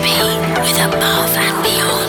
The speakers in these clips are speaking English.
with Above and Beyond.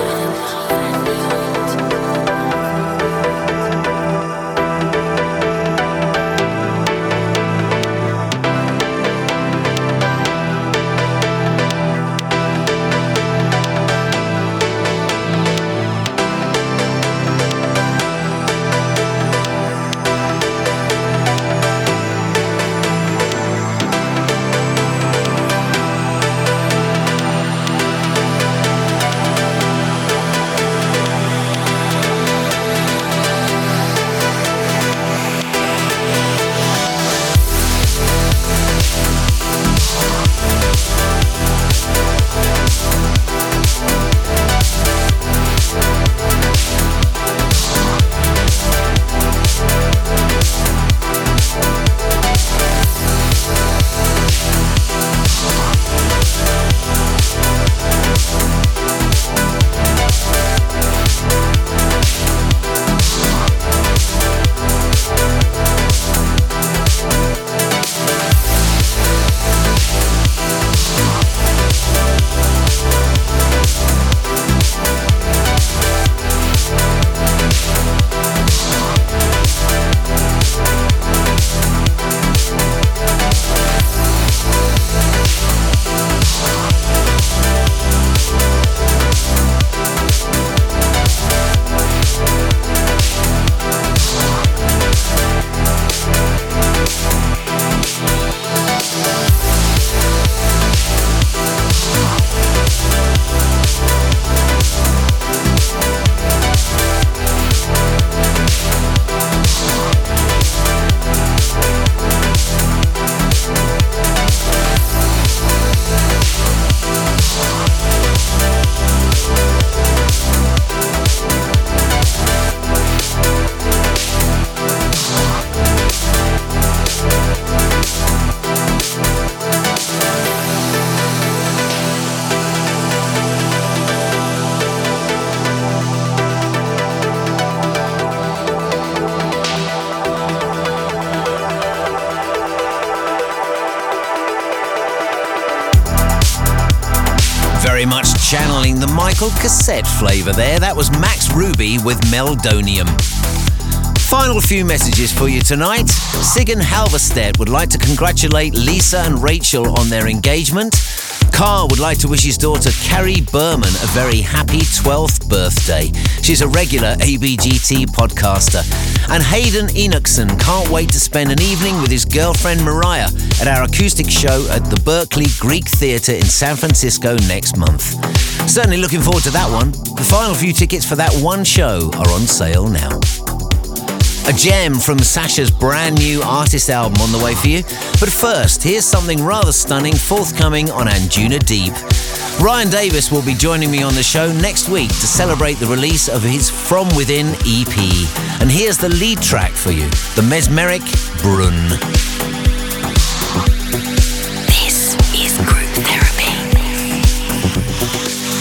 Very much channeling the Michael Cassette flavour there. That was Max Ruby with Meldonium. Final few messages for you tonight. Sigyn Halverstedt would like to congratulate Lisa and Rachel on their engagement. Carl would like to wish his daughter Carrie Berman a very happy 12th birthday. She's a regular ABGT podcaster. And Hayden Enochson can't wait to spend an evening with his girlfriend Mariah at our acoustic show at the Berkeley Greek Theatre in San Francisco next month. Certainly looking forward to that one. The final few tickets for that one show are on sale now. A gem from Sasha's brand new artist album on the way for you. But first, here's something rather stunning forthcoming on Anjuna Deep. Ryan Davis will be joining me on the show next week to celebrate the release of his From Within EP. And here's the lead track for you, the mesmeric Brunn.